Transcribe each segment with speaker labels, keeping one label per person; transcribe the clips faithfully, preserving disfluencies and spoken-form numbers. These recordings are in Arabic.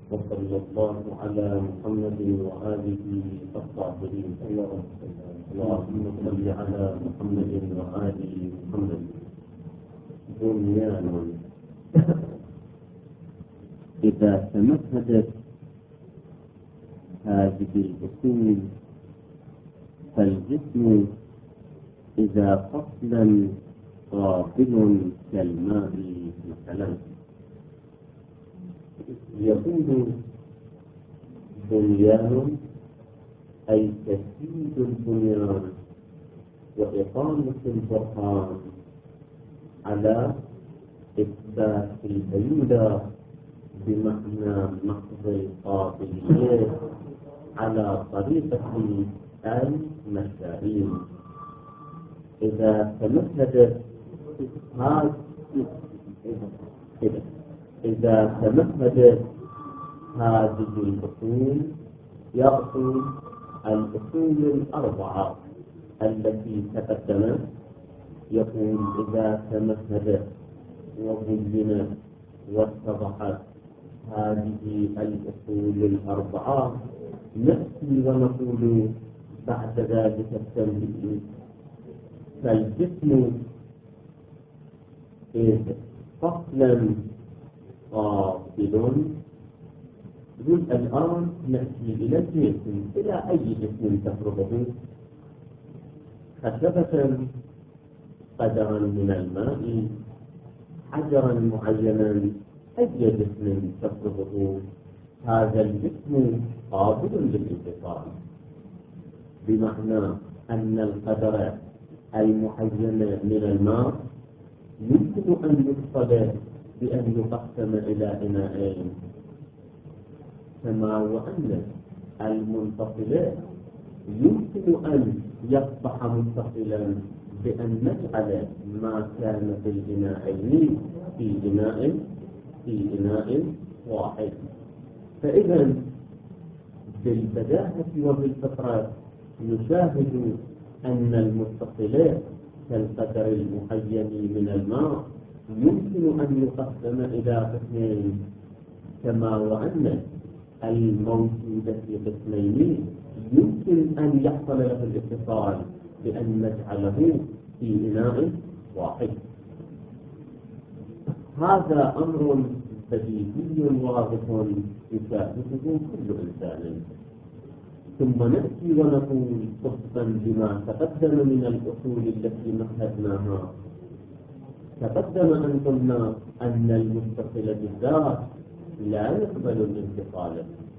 Speaker 1: وصلى الله على محمد وآله الطاهرين. اللهم صل على محمد وآل محمد. بنيان إذا تمهدت هذه الأصول فالجسم إذا فصلا قابل كالماء مثلا يكون بنيان أي تسديد البنيان وإقامة البرهان على إثبات الهيولة بمعنى محض القابلية على طريقة المشاعين. إذا تمهدت هذه إذا تمهدت هذه الأصول يأصل الأصول الأربعة التي تقدمت. يقول إذا تمهدت وبينت واتضحت هذه الأصول الأربعة نأتي ونقول بعد ذلك التنبيه. فالجسم إذ فصلا قابل. يقول الآن نأتي إلى الجسم، إلى أي جسم تفرضه؟ خشبة، قدرا من الماء، حجرا معينا، أي جسم تفرضه؟ هذا الجسم قابل للانفصال، بمعنى أن القدر المعين من الماء يمكن أن يفصل بأن يقسم إلى إناءين، كما وأن المنفصل يمكن أن يصبح متصلا بأن نجعل ما كان في الإناءين في إناء في إناء واحد. فإذا بالبداهة وبالفطرة نشاهد أن المتصل كالقدر المعين من الماء يمكن أن يقسم إلى قسمين، كما وأن الموجود في قسمين يمكن أن يحصل له الاتصال بأن نجعله في إناء واحد. هذا أمر بديهي واضح يشاهده كل إنسان. ثم نأتي ونقول طبقا بما تقدم من الأصول التي مهدناها. تقدم أن قلنا أن المتصل بالذات لا يقبل الانفصال.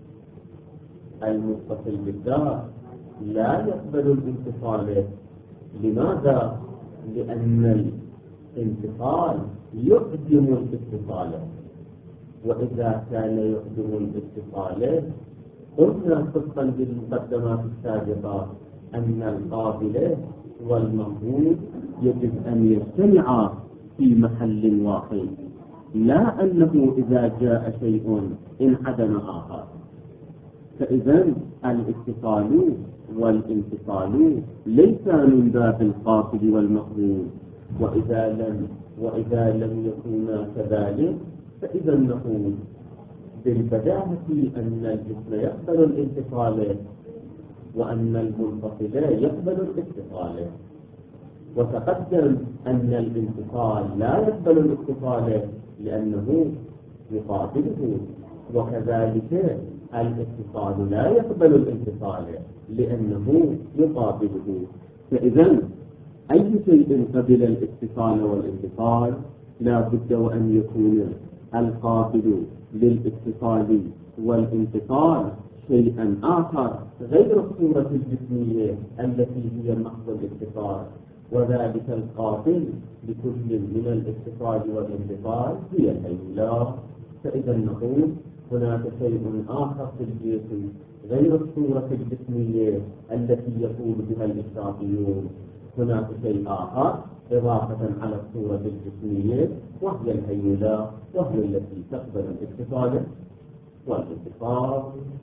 Speaker 1: المتصل بالذات لا يقبل الانفصال. لماذا؟ لأن الانفصال يقدم الاتصال، وإذا كان يقدم الاتصال قلنا طبقا بالمقدمات السابقة أن القابل والمفعول يجب أن يجتمعا في محل واحد، لا أنه إذا جاء شيء انعدم آخر. فإذا الاتصال والانفصال ليس من باب القابل والمفعول، وإذا لم وإذا لم يكونا كذلك فإذا نقول بالبداهة أن الجسم يقبل الانفصال وأن المنفصل يقبل الاتصال. وتقدم أن الانفصال لا يقبل الاتصال لأنه يقابله، وكذلك الاتصال لا يقبل الانفصال لأنه يقابله. فإذا أي شيء قبل الاتصال والانفصال لا بد وأن يكون القابل للاتصال والانفصال شيئا آخر غير الصورة الجسمية التي هي محض الاتصال، وذلك القابل لكل من الاتصال والانفصال هي الهيولة. فإذا نقول هناك شيء آخر في الجسم غير الصورة الجسمية التي يقول بها الإشراقيون. هناك شيء آخر إضافة على الصورة الجسمية وهي الهيولة، وهي التي تقبل الاتصال والانفصال.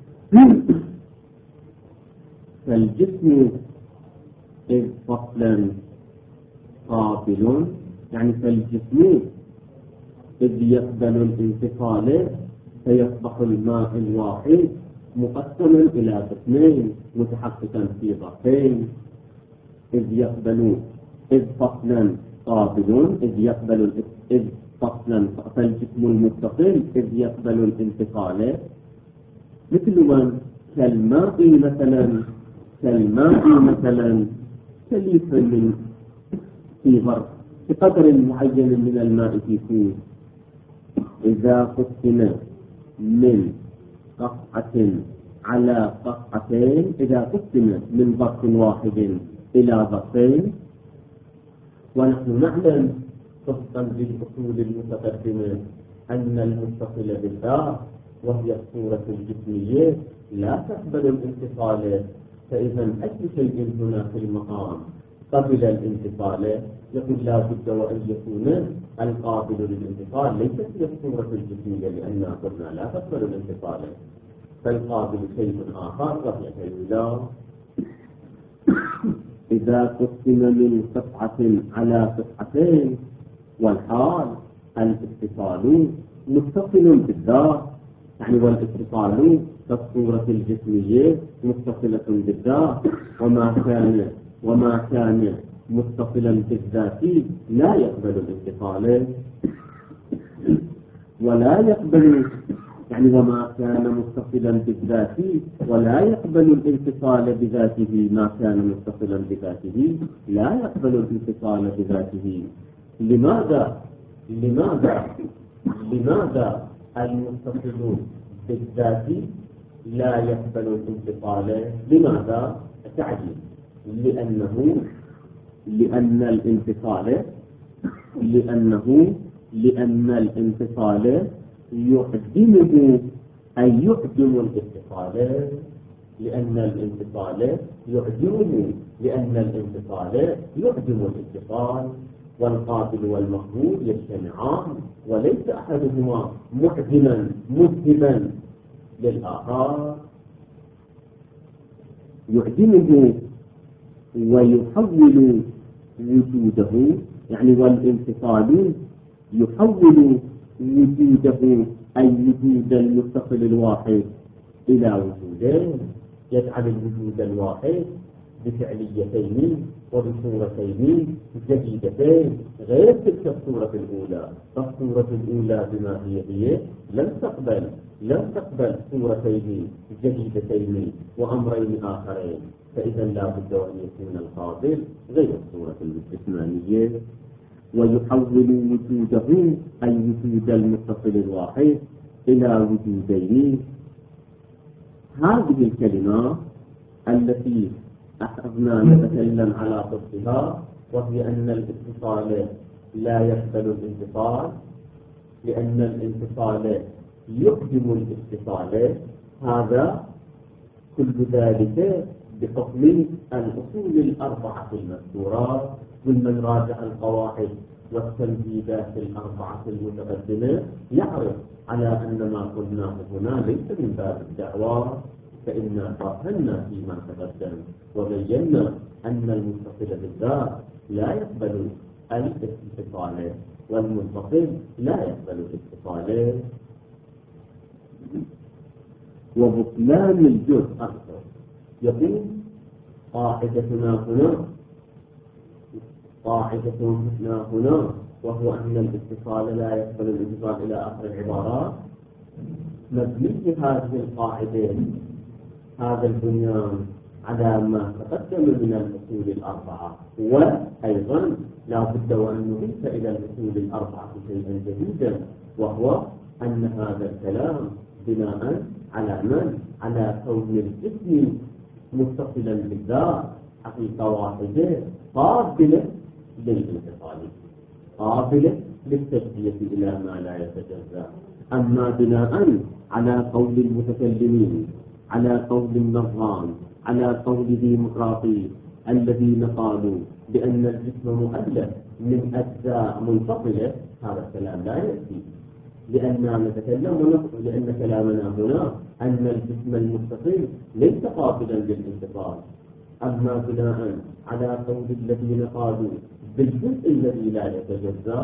Speaker 1: فالجسم إذ فصلا قابل، يعني فالجسم إذ يقبل الانفصال فيصبح الماء الواحد مقسما إلى قسمين متحققا في ظرفين، إذ يقبل إذ فصلا قابل إذ يقبل إذ فصلا فالجسم المتصل إذ يقبل الانتقال، مثل من كالماء مثلا كالماء مثلا كليف من في ظرف بقدر معين من الماء في كوب، إذا قسم من قطعة على قطعتين إذا قسم من ظرف واحد إلى ظرفين. ونحن نعلم طبقا للأصول المتقدمة أن المتصل بالذات وهي الصورة الجسمية لا تقبل الانفصال، فإذا أي شيء هنا في المقام قبل الانفصال يقول لا بد وأن يكون القابل للانفصال ليست هي الصورة الجسمية، لأننا قلنا لا تقبل الانفصال، فالقابل شيء آخر وهي شيء لا. إذا قسم من قطعة على قطعتين والحال الاتصال متصل بالذات، يعني والاتصال كالصورة الجسمية متصلة بالذات، وما كان وما كان متصلا بالذات لا يقبل الاتصال ولا يقبل يعني وما كان متصلا بالذات ولا يقبل الانفصال بذاته، ما كان متصلا بذاته لا يقبل الانفصال بذاته. لماذا لماذا لماذا المتصل بالذات لا يقبل الانفصال؟ لماذا؟ تعجيل، لأنه لأن الانفصال لأنه لأن الانفصال يعدمه أي يعدم الاتصال، لأن الانفصال يعدمه لأن الانفصال يعدم الاتصال، والقابل والمقبول يجتمعان وليس أحدهما معدما مذهبا للآخر. يعدمه ويحول وجوده، يعني والانفصال يحول وجوده أي وجود المتصل الواحد إلى وجودين، يجعل الوجود الواحد بفعليتين وبصورتين جديدتين غير تلك الصورة الأولى. فالصورة الأولى بما هي هي لم تقبل لم تقبل صورتين جديدتين وأمرين آخرين، فإذا لا بد أن يكون القابل غير الصورة الجسمانية، ويحول وجوده أي وجود المتصل الواحد إلى وجودين. هذه الكلمة التي أخذنا نتكلم على ضبطها، وهي أن الاتصال لا يقبل الانفصال لأن الانفصال يقدم الاتصال، هذا كل ذلك بحكم الأصول الأربعة المذكورات. ومن راجع القواعد والتمهيدات الأربعة المتقدمة يعرف على أن ما قلناه هنا ليس من باب الدعوة، فإنا فهمنا فيما تقدم وبينا أن المتصل بالذات لا يقبل الاتصال والمنفصل لا يقبل الاتصال. وبطلان الجزء أكثر. يقول قاعدتنا هنا قاعدتنا هنا وهو أن الاتصال لا يقبل الانفصال إلى آخر العبارات. مبني هذه القاعدة هذا البنيان على ما تقدم من الأصول الأربعة، وأيضا لا بد وأن نضيف إلى الأصول الأربعة شيئا جديدا، وهو أن هذا الكلام بناء على من؟ على كون الجسم متصلا بالذات حقيقة واحدة قابلة للانفصال، قابلة للتجزية إلى ما لا يتجزأ. أما بناء على قول المتكلمين، على قول النظام، على قول ديمقراطي الذين قالوا بأن الجسم مؤلف من أجزاء منفصلة، هذا الكلام لا يأتي، لأننا نتكلم ونقول لأن كلامنا هنا أن الجسم المتصل ليس قابلا للانفصال. أما بناء على قول الذين قالوا بالجزء الذي لا يتجزأ،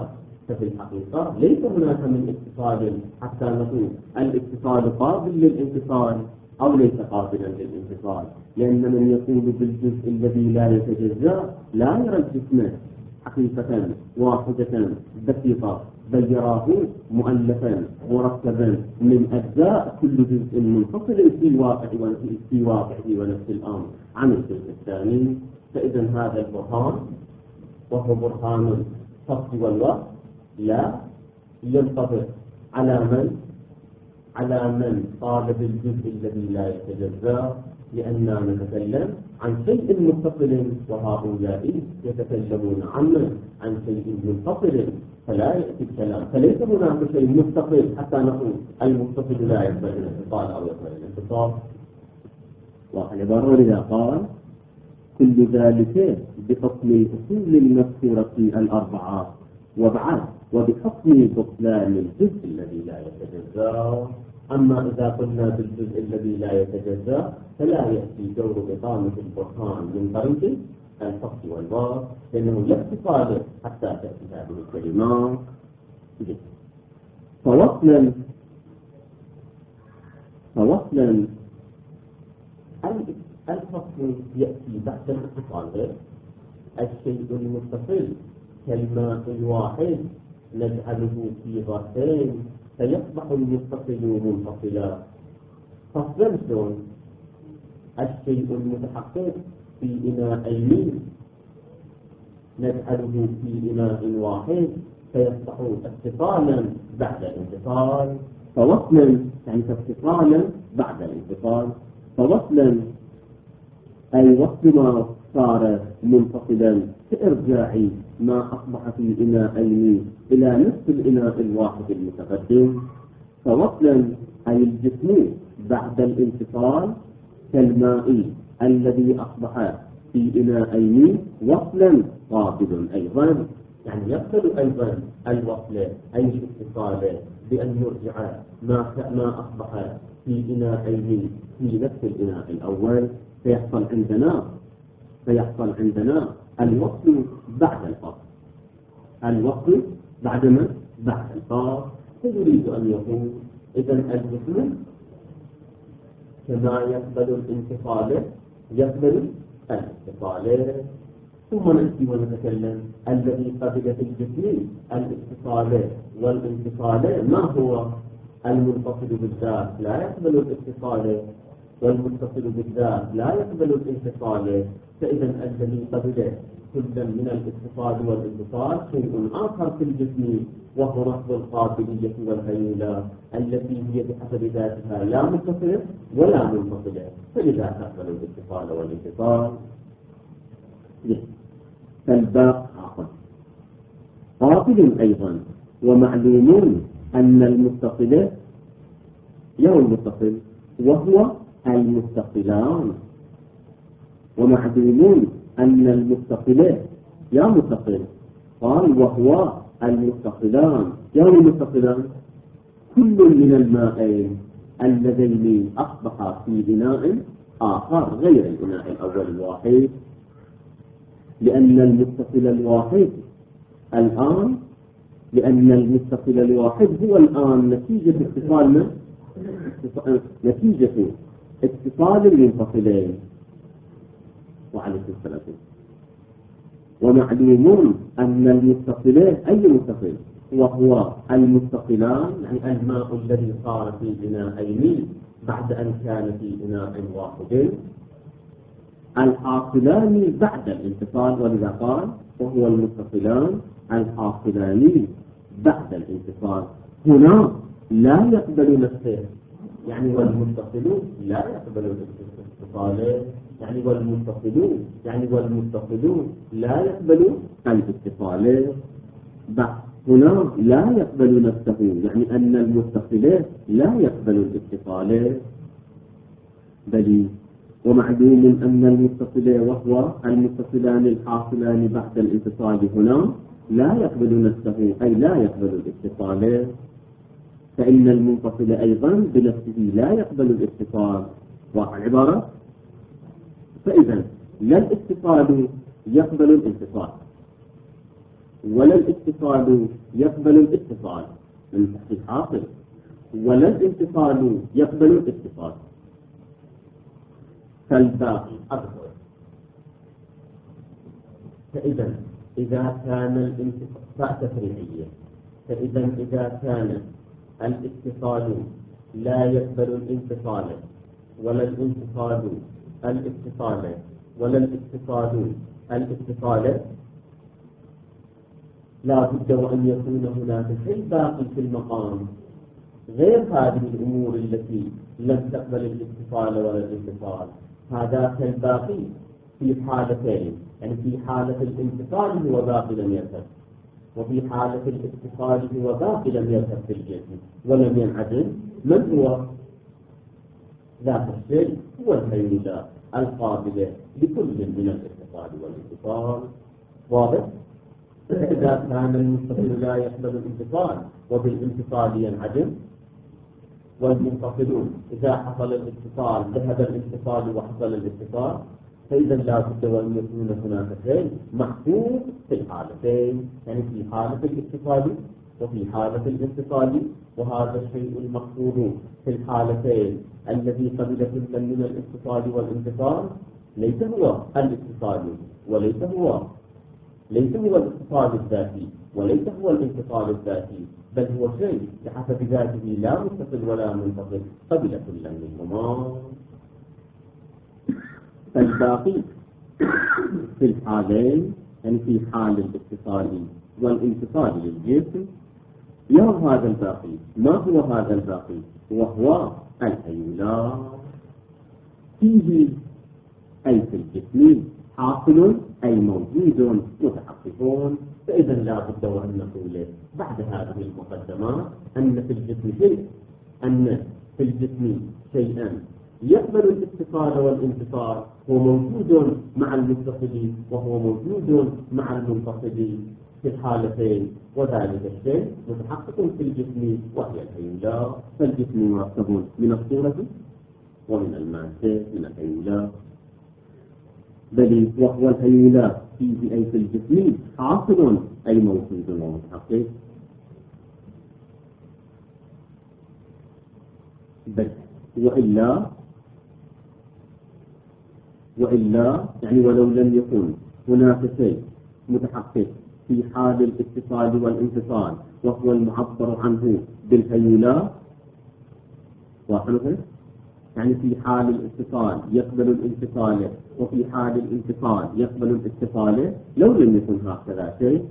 Speaker 1: ففي الحقيقة ليس هناك من اتصال حتى نقول الاتصال قابل للانفصال أو ليس قابلا للانفصال، لأن من يقول بالجزء الذي لا يتجزأ لا يرى الجسم حقيقة واحدة بسيطة، بل يراه مؤلفا مركبا من أجزاء كل جزء منفصل في واقع في واقعه ونفس الأمر عن الجزء الثاني. فإذا هذا البرهان وهو برهان الصف والوقت لا ينطبق على من على من قال بالجزء الذي لا يتجزأ، لأننا نتكلم عن شيء متصل وهؤلاء يتكلمون عن عن شيء منفصل، فلا يأتي الكلام، فليس هناك شيء متصل حتى نقول المتصل لا يقبل الانفصال أو يقبل الانفصال. والعبارة إذا قال كل ذلك بحكم الأصول المذكورة الأربعة وبعد وبحكم بطلان الجزء الذي لا يتجزأ. أما إذا قلنا بالجزء الذي لا يتجزأ فلا يأتي دور إقامة البرهان من طريق الفصل والوصف، لأنه لا اتصال حتى تأتي هذه الكلمات. فوصلا فوصلا الفصل يأتي بعد الاتصال. الشيء المتصل كالماء الواحد نجعله في ظرفين فيصبح المتصل منفصلا. فصلا شلون؟ الشيء المتحقق في إناءين نجعله في إناء واحد فيصبح اتصالا بعد الانفصال. فوصلا يعني اتصالا بعد الانفصال. فوصلا أي وصل ما صار منفصلا كإرجاع ما أصبح في إناءين إلى نفس الإناء الواحد المتقدم. فوصلا أي الجسم بعد الانفصال كالماء الذي أصبح في إناءين وصلا قابل أيضا، يعني يقبل أيضا الوصل أي الاتصال بأن يرجع ما ما أصبح في إناءين في نفس الإناء الأول. فيحصل عندنا فيحصل عندنا الوصل بعد الفصل. الوصل بعد ما بعد الفصل. فيريد أن يقول إذا الجسم كما يقبل الانفصال يقبل الاتصال. ثم نأتي ونتكلم الذي قبل في الجسم الاتصال والانفصال ما هو؟ المنفصل بالذات لا يقبل الاتصال والمتصل بالذات لا يقبل الانفصال. فإذا الذي قبل كل من الاتصال والانفصال شيء آخر في الجسم وهو رفض القابلية والهيولة التي هي بحسب ذاتها لا متصلة ولا منفصلة، فلذا تقبل الاتصال والانفصال. فالباقي آخر قابل أيضا. ومعلوم أن المتصل يوم المتصل وهو المتصلان. ومعلوم أن المتصل يا متصل قال وهو المتصلان. يوم المتصلان كل من المائين اللذين أصبحا في إناء آخر غير الإناء الأول الواحد، لأن المتصل الواحد الآن لأن المتصل الواحد هو الآن نتيجة اتصال نتيجة اتصال المنفصلين. وعليكم السلام. ومعلوم أن المتصلين أي متصل وهو المتصلان يعني الماء الذي صار في إناءين بعد أن كان في إناء واحد الحاصلان بعد الانفصال. ولذا قال وهو المتصلان الحاصلان بعد الانفصال. هنا لا يقبل نفسه يعني والمتصل لا يقبل الاتصال يعني والمتصل يعني والمتصل لا يقبل الاتصال. هنا لا يقبل نفسه يعني أن المتصل لا يقبل الاتصال. بل ومعلوم أن المتصل وهو المتصلان الحاصلان بعد الانفصال هنا لا يقبل نفسه أي لا يقبل الاتصال. فإن المنفصل أيضا بنفسه لا يقبل الاتصال. والعبارة فإذا لا الاتصال يقبل الانفصال ولا الاتصال يقبل الاتصال من تحت الحاصل، ولا الانفصال يقبل الاتصال. فالباقي أكبر. فإذا إذا كان الانفصال تفريعية، فإذا إذا كان الاتصال لا يقبل الانفصال ولا الانفصال الاتصال ولا الاتصال الاتصال، لا بد وأن يكون هناك شيء باقي في المقام غير هذه الأمور التي لم تقبل الاتصال ولا الانفصال. هذا الباقي في حالتين، يعني في حالة الانفصال هو باقي لم يرتب، وفي حالة الاتصال هو باقي لم يرتب في الجسم ولم ينعدم. من هو ذاك الشيء؟ هو الهيئة القابلة لكل من الاتصال والانفصال. واضح؟ إذا كان المتصل لا يقبل الانفصال وبالانفصال ينعدم، والمنفصلون إذا حصل الاتصال ذهب الانفصال وحصل الاتصال، فإذا لا بد وأن يكون هناك شيء محفوظ في الحالتين، يعني في حالة الاتصال وفي حالة الانفصال. وهذا الشيء المحفوظ في الحالتين الذي قبل كل من الاتصال والانفصال ليس هو الاتصال وليس هو ليس هو الاتصال الذاتي وليس هو الانفصال الذاتي، بل هو شيء بحسب ذاته لا متصل ولا منفصل قبل كل منهما. فالباقي في الحالين، يعني في حال الاتصال والانفصال للجسم، يرى هذا الباقي. ما هو هذا الباقي؟ وهو الهيولات. فيه أي في الجسم حاصل أي موجود متحققون. فإذا لا بد وأن نقول بعد هذه المقدمات أن في الجسم شيء أن في الجسم شيئا يقبل الاتصال والانفصال، هو موجود مع المتصل وهو موجود مع المنفصل في الحالتين، وذلك الشيء متحقق في الجسم وهي الهيولات. فالجسم مركب من الصورة ومن المادة من الهيولات، بل وهو الهيولات فيه أي في الجسم حاصل أي موجود ومتحقق. بل وإلا وإلا يعني ولو لم يكن هناك شيء متحقق في حال الاتصال والانفصال وهو المعبر عنه بالهيولات، واضح؟ يعني في حال الاتصال يقبل الانفصال وفي حال الانفصال يقبل الاتصال، لو لم يكن هكذا شيء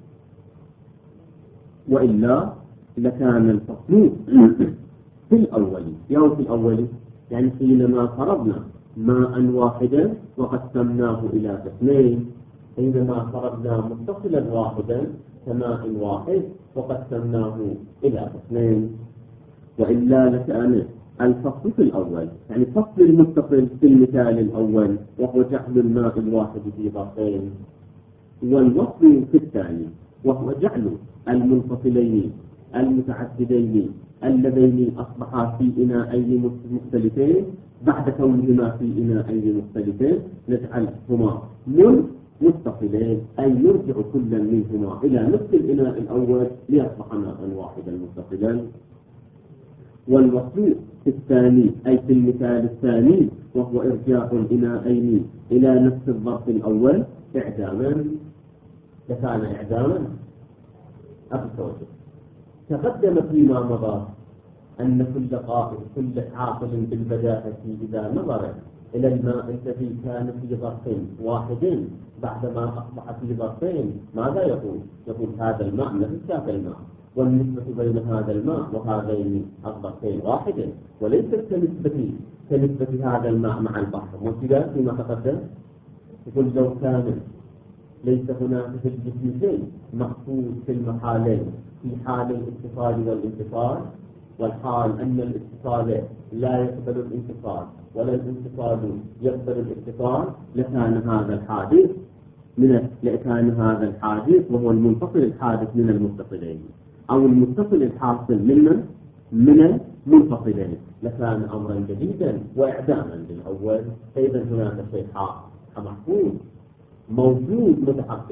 Speaker 1: وإلا لكان الفصل في الأول. يوم في الأول يعني حينما فرضنا ماء واحدا وقسمناه إلى قسمين، حينما فرضنا متصلا واحدا كماء واحد وقسمناه إلى قسمين. وإلا لكان الفصل في الأول، يعني فصل المتصل في المثال الأول وهو جعل الماء الواحد في ظرفين، والوصل في الثاني وهو جعل المنفصلين المتعددين اللذين أصبحا في إناءين مختلفين بعد كونهما في إناءين مختلفين نجعلهما متصلين، أي يرجع كل منهما إلى نفس الإناء الأول ليصبح ماء واحدا متصلا. والوصل في الثاني أي في المثال الثاني وهو إرجاع الإناءين إلى نفس الظرف الأول إعداما. كان إعداما أبسط. تقدم فيما مضى أن كل قائل كل عاقل بالبداهة إذا نظر إلى الماء الذي كان في ظرف واحد بعدما أصبح في ظرفين ماذا يقول؟ يقول هذا الماء نفس ذاك الماء، والنسبة بين هذا الماء وهذين الظرفين واحد، وليست كنسبة كنسبة هذا الماء مع البحر. وكذا فيما تقدم يقول لو كان ليس هناك في الجسم شيء محفوظ في المحالين، في حال الاتصال والانفصال، والحال أن الاتصال لا يقبل الانفصال ولا الانفصال يقبل الاتصال، لكان هذا الحادث من لكان هذا الحادث وهو المنفصل الحادث من المتصلين، أو المتصل الحاصل من من المنفصلين، لكان أمرا جديدا وإعداما للأول. فإذا هناك شيء محفوظ موجود متحقق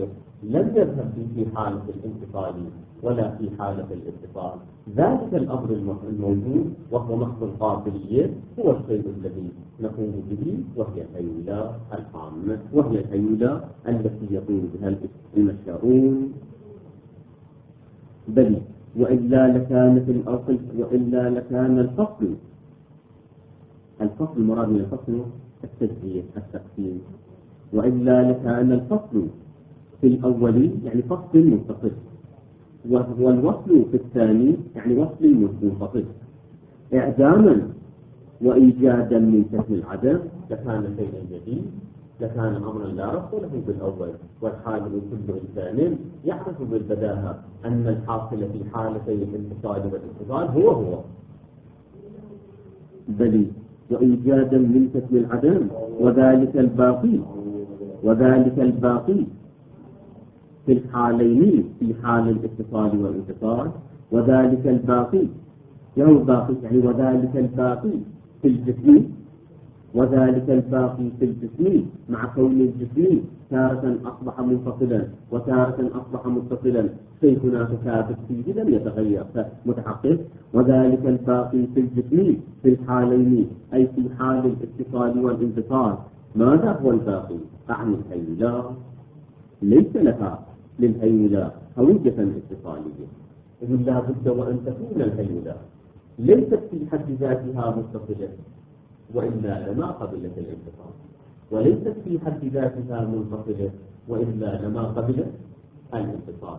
Speaker 1: لم يذهب في حالة الانفصال ولا في حالة الاتصال. ذلك الأمر الموجود وهو محض القابلية هو الشيء الذي نقوم به، وهي الهيولة العامة، وهي الهيولة التي يقوم بها المشاؤون. بل وإلا لكانت الأصل وإلا لكان الفصل الفصل المراد من الفصل التجزية التقسيم، وإلا لكان الفصل في الأول يعني فصل منفصل، والوصل في الثاني يعني وصل منفصل. إعداما وإيجادا من كسب العدم لكان شيئا جديد، لكان أمرا لا رفض له بالأول، والحال كل إنسان يعرف بالبداهة أن الحاصل في حالتي الانفصال والاتصال هو هو. بل وإيجادا من كسب العدم، وذلك الباقي وذلك الباقي في الحالين في حال الاتصال والانفصال، وذلك الباقي يو باقي يعني وذلك الباقي في الجسم وذلك الباقي في الجسم مع كون الجسم تارة أصبح منفصلا وتارة أصبح متصلا، شيء هناك ثابت فيه لم يتغير متحقق. وذلك الباقي في الجسم في الحالين أي في حال الاتصال والانفصال. ماذا هو الباقي؟ أعني الهيولة ليس لها للهيولة هوية اتصالية، إذن لا بد وأن تكون الهيولة ليست في حد ذاتها متصلة وإلا لما قبلت الانفصال، وليست في حد ذاتها منفصلة وإلا لما قبلت الانفصال.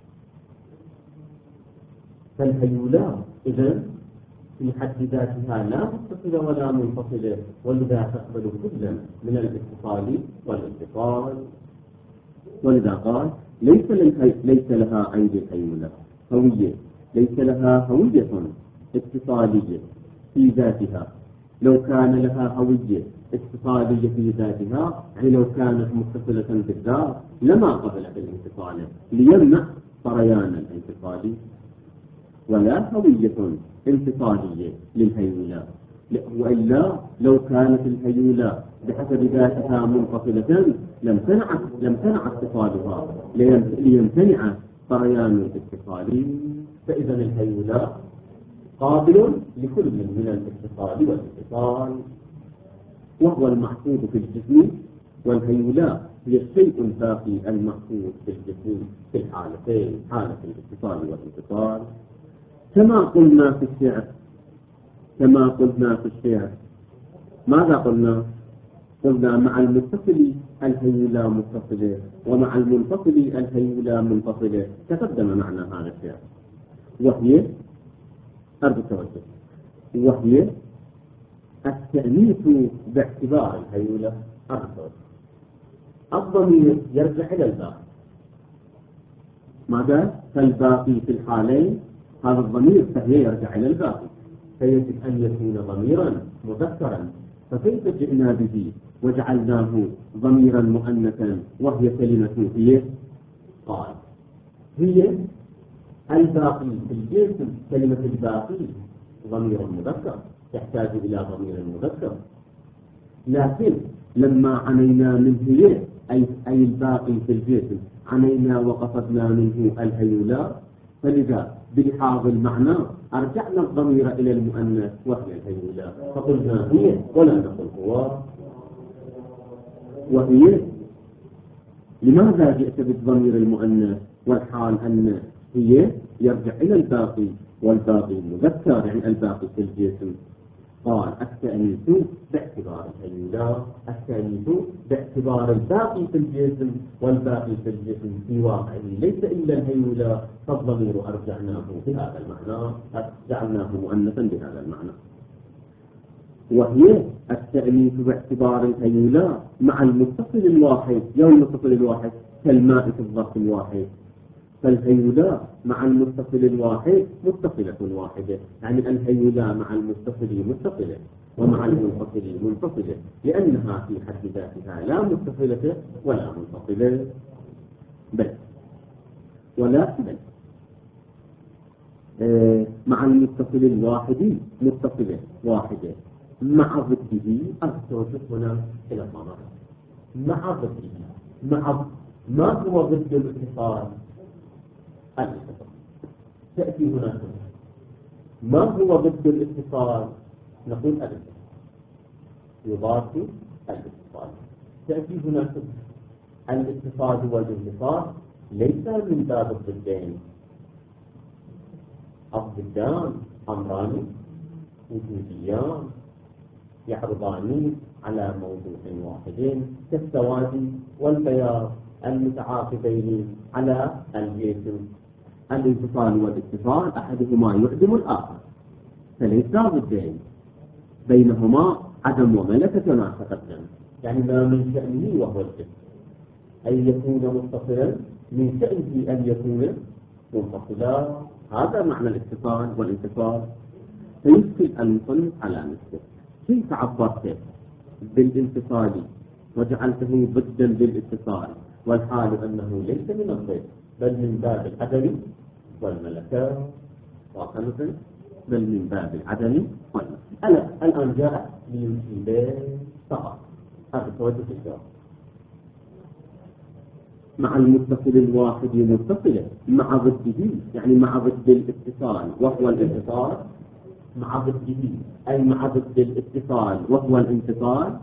Speaker 1: فالهيولة إذن في حد ذاتها لا متصلة ولا منفصلة، ولذا تقبل كلا من الاتصال والانفصال. ولذا قال ليس ليس لها عند الهيولة هوية، ليس لها هوية اتصالية في ذاتها. لو كان لها هوية اتصالية في ذاتها يعني لو كانت متصلة بالذات لما قبلت الانفصال ليمنع طريان الانفصال، ولا هوية انفصالية للهيولة، وإلا لو كانت الهيولة بحسب ذاتها منفصلة لم تنع لم تنع اتصالها ليمتنع طريان الاتصال. فإذا الهيولة قابل لكل من الاتصال والانفصال، وهو المحفوظ في الجسم، والهيولة هي الشيء الباقي المحفوظ في الجسم في الحالتين حالة الاتصال والانفصال. كما قلنا في الشعر كما قلنا في الشعر ماذا قلنا؟ قلنا مع المتصل الهيولة متصلة ومع المنفصل الهيولة منفصلة. تقدم معنى هذا الشعر، وهي أرض التوجه، وهي التأنيث باعتبار الهيولة أرض التوجه. الضمير يرجع إلى الباقي. ماذا؟ فالباقي في الحالين هذا الضمير فهي يرجع إلى الباقي، فيجب أن يكون ضميرا مذكرا. فكيف جئنا به وجعلناه ضميرا مؤنثا وهي كلمة هي؟ قال هي الباقي في الجسم. كلمة الباقي ضمير مذكر يحتاج إلى ضمير مذكر، لكن لما عنينا منه هي أي, أي الباقي في الجسم عنينا وقصدنا منه الهيولة، فلذا بلحاظ المعنى أرجعنا الضمير إلى المؤنث وهي الهيولة، فقلنا هي ولا نقل هو. وهي لماذا جئت بالضمير المؤنث والحال أن هي يرجع إلى الباقي، والباقي مذكر يعني الباقي في الجسم؟ قال التأنيث باعتبار الهيولة، التأنيث باعتبار الباقي في الجسم، والباقي في الجسم في واقعه ليس إلا الهيولة، فالضمير أرجعناه بهذا المعنى، جعلناه مؤنثا بهذا المعنى. وهي التأنيث باعتبار الهيولة مع المتصل الواحد. يوم المتصل الواحد كالماء في الظرف الواحد، فالهيولة مع المتصل الواحد متصلة واحدة، يعني الهيولة مع المتصل متصلة ومع المنفصل منفصلة، لأنها في حد ذاتها لا متصلة ولا منفصلة. بل ولا بل آه مع المتصل الواحد متصلة واحدة مع ضده. أرجوك هنا إلى الضمير مع ضده، مع ما هو ضد الاتصال؟ الاتصال. تأتي هنا ما هو ضد الاتصال؟ نقول الاتصال يضاد الاتصال. تأتي هنا الاتصال والانفصال ليس من باب الضدين. الضدان أمران وجوديان يعرضان على موضوع واحد كالسواد والبياض المتعاقبين على الجسم. الانفصال والاتصال أحدهما يعدم الآخر، فليس ضدين، بينهما عدم وملكة كما تقدم. يعني ما من شأنه وهو الجسم أن يكون متصلا، من شأنه أن يكون منفصلا. هذا معنى الاتصال والانفصال. فيشكل المصنف على نفسه كيف عبرت بالانفصال وجعلته ضدا بالاتصال، والحال أنه ليس من الضد بل من باب العدم والملكة، وخمسا بل من باب العدم والملكة. الآن جاء ليجيب فقط هذا توجه الجواب. مع المتصل الواحد متصلة مع ضده، يعني مع ضد الاتصال وهو الانفصال، مع ضده أي مع ضد الاتصال وهو الانفصال،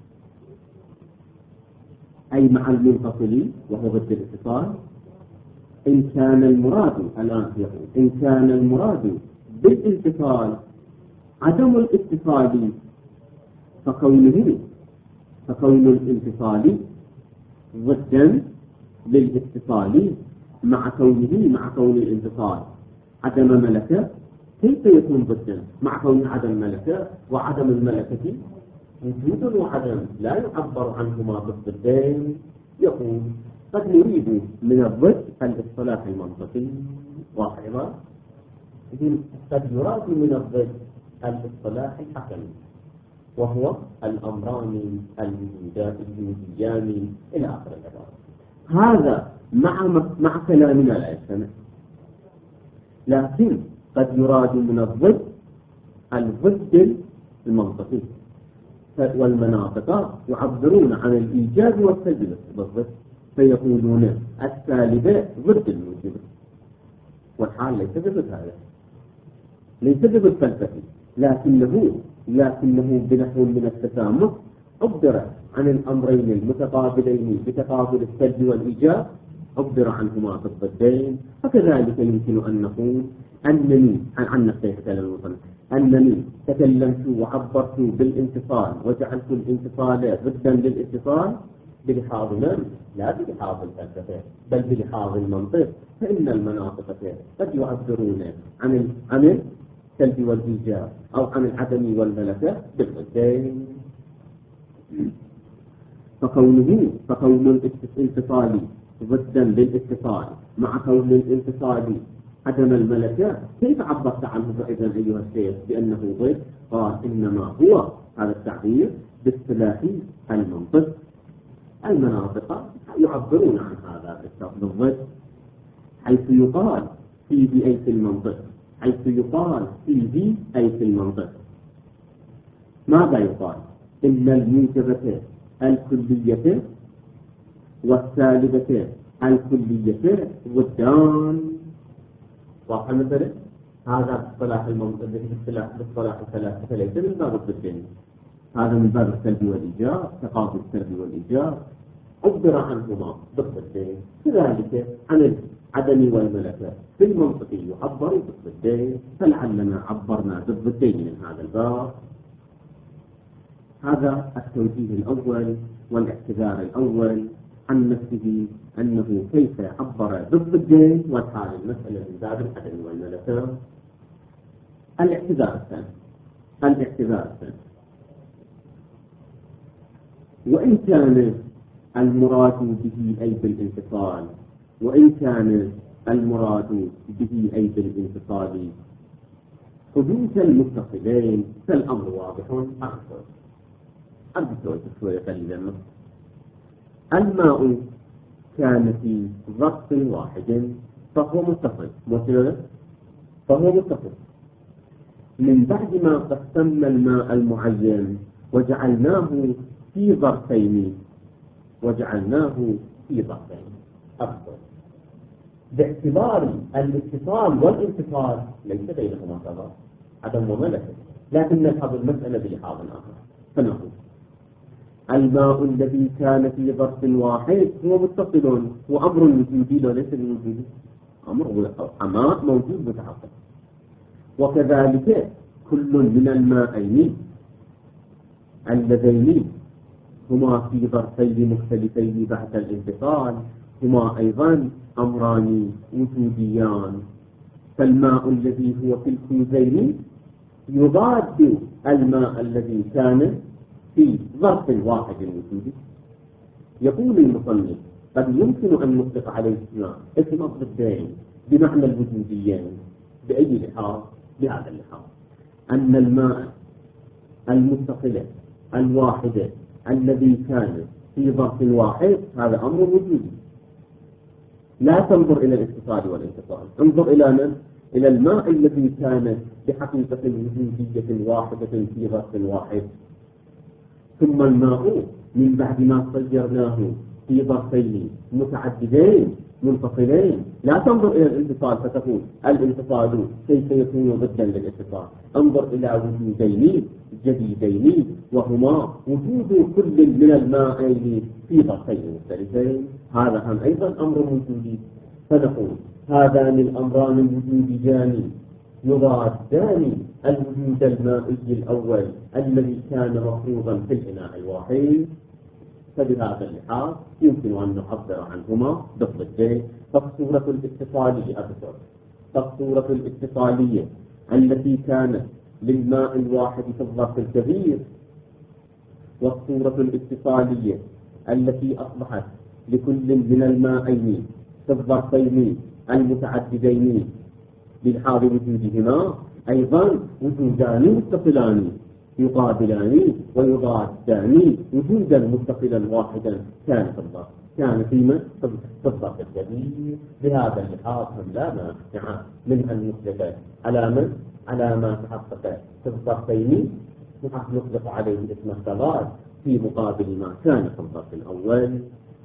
Speaker 1: أي مع المنفصل وهو ضد الاتصال. إن كان المراد الآن يقول إن كان المراد بالانفصال عدم الاتصال فكونه فكون الانفصال ضدا للاتصال مع كونه مع كون الانفصال عدم ملكة، كيف يكون ضدا مع كون عدم ملكة وعدم الملكة وجود وعدم لا يعبر عنهما بالضدين. يقول قد نريد من الضد الاصطلاح المنطقي واحدا، قد يراد من الضد الاصطلاح الحكمي وهو الأمران الوجوديان إلى آخر العبارة. هذا مع مع كلامنا لا يجتمع، لكن قد يراد من الضد الضد المنطقي، والمناطق يعبرون عن الإيجاب والسلب بالضد، فيقولون السالب ضد الموجب، والحال ليس ضد هذا، ليس ضد الفلسفي، لكنه لكنه بنحو من التسامح عبر عن الأمرين المتقابلين بتقابل السلب والإيجاب، عبر عنهما بالضدين. فكذلك يمكن أن نقول أنني عن نفسي تكلم أنني تكلمت وعبرت بالانفصال وجعلت الانفصال ضدا للاتصال بلحاظ من؟ لا بلحاظ الفلسفة بل بلحاظ المنطق، فإن المناطق قد يعبرون عن عن السلب والإيجاب أو عن العدم والملكة بالضدين. فكونه فكون الانفصال ضدا للاتصال مع كون الانفصال عدم الملكة، كيف عبرت عنه إذا أيها الشيخ بأنه ضد؟ قال إنما هو هذا التعبير باصطلاح المنطق. المناطق يعبرون عن هذا بالضد، حيث يقال فيه أي في المنطق، حيث يقال فيه أي في المنطق. ماذا يقال؟ إن الموجبة الكلية والسالبة الكلية ضدان. واضح مثلا هذا اصطلاح المنطق باصطلاح الثلاثة ليس من باب الضدين، هذا من باب السلب والإيجاب، تقابل السلب والإيجاب عبر عنهما بالضدين. كذلك عن العدم والملكة في المنطق يعبر بالضدين، فلعلنا عبرنا بالضدين من هذا الباب. هذا التوجيه الأول والاعتذار الأول عن نفسه أنه كيف عبر بالضدين، والحال المسألة من باب العدم والملكة. الاعتذار الثاني الاعتذار الثاني وإن كان المراد به أي بالانفصال وإن كان المراد به أي بالانفصال حدوث المتصلين فالأمر واضح أكثر. أرجو شوية قليلا. الماء كان في ظرف واحد فهو متصل فهو متصل من بعد ما قسمنا الماء المعين وجعلناه في ظرفين وجعلناه في ضغطين أفضل، باعتبار الاتصال والانفصال ليس بينهما تضاد، عدم وملكة، لكن نلحظ المسألة بلحاظ آخر فنقول الماء الذي كان في ظرف واحد هو متصل، هو أمر وجودي وليس الوجودي، أمر ماء موجود متحقق. وكذلك كل من الماءين اللذين هما في ظرفين مختلفين بعد الانفصال هما أيضا أمران وجوديان، فالماء الذي هو في الكوزين يضاد الماء الذي كان في ظرف واحد وجودي. يقول المصنف قد يمكن أن نطلق عليه اسم الضدين بمعنى الوجوديين بأي لحاظ؟ بهذا اللحاظ أن الماء المتصل الواحد الذي كان في ظرف واحد هذا أمر وجودي، لا تنظر إلى الاتصال والانفصال، انظر إلى من؟ إلى الماء الذي كان بحقيقة وجودية واحدة في ظرف واحد، ثم الماء من بعد ما صيرناه في ظرفين متعددين منفصلين لا تنظر إلى الانفصال فتقول الانفصال كيف يكون ضدا للاتصال، انظر إلى وجودين جديدين وهما وجود كل من الماءين في ظرفين مختلفين، هذا هم أيضا أمر وجودي. فنقول هذان الأمران الوجوديان يضادان الوجود المائي الأول الذي كان مفروضا في الإناء الواحد، فبهذا اللحاظ يمكن أن نعبر عنهما بالضدين. فالصورة الاتصالية أكثر، فالصورة الاتصالية التي كانت للماء الواحد في الظرف الكبير، والصورة الاتصالية التي أصبحت لكل من المائين في الظرفين المتعددين بلحاظ وجودهما أيضا وجودان متصلان يقابلان ويضادان وجودا متصلا واحدا كان في الظرف كان فيما في الظرف الكبير. بهذا اللحاظ هم لا مانع من أن نطلق على من على ما تحقق في الظرفين نطلق عليه اسم التضاد في مقابل ما كان في الظرف الأول.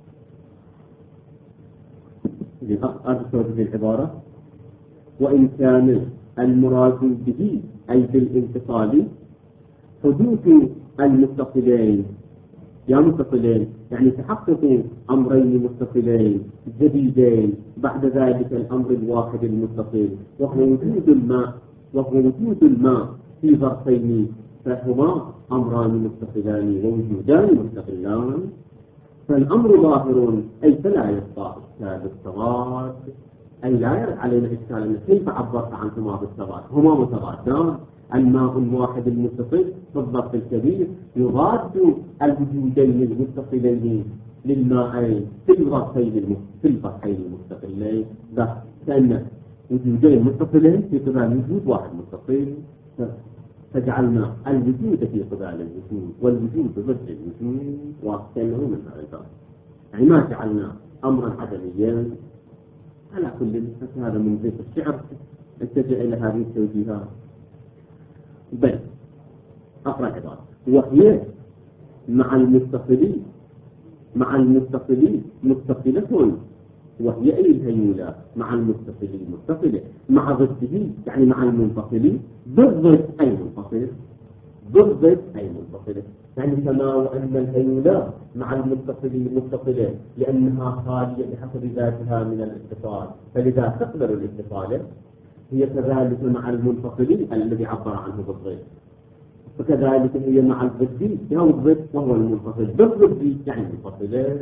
Speaker 1: أذكر بالعبارة وإن كان المراد به أي بالانفصال حدوث المتصلين، يا متصلين يعني تحقق أمرين متصلين جديدين بعد ذلك الأمر الواحد المتصل وهو وجود الماء وهو وجود الماء في ظرفين، فهما أمران متصلان ووجودان مستقلان، فالأمر ظاهر أي فلا يبقى إشكال التضاد، أي لا يرد علينا إشكال كيف عبرت عنهما بالتضاد، هما متضادان، الماء الواحد المتصل في الظرف الكبير يضاد الوجودين المتصلين للماءين في الظرفين في الظرفين المستقلين، كأن وجودين متصلين في قبال وجود واحد متصل، فجعلنا الوجود في قبال الوجود والوجود ضد الوجود وكأنه من هذا، يعني ما جعلنا أمرا عدميا. على كل هذا من ضيق الشعر اتجه إلى هذه التوجيهات. بل أقرأ العبارة وهي مع المتصلين مع المتصلين متصلة، وهي أي الهيولة مع المتصلين متصلة، مع ضده يعني مع المنفصلين ضد أي منفصل ضد أي منفصلة، يعني كما وأن الهيولة مع المتصلين متصلة لأنها خالية بحسب ذاتها من الاتصال فلذا تقبل الاتصال، هي كذلك مع المنفصلين الذي عبر عنه بالضد، فكذلك هي مع الضد يا الضد وهو المنفصل بالضد يعني منفصلة.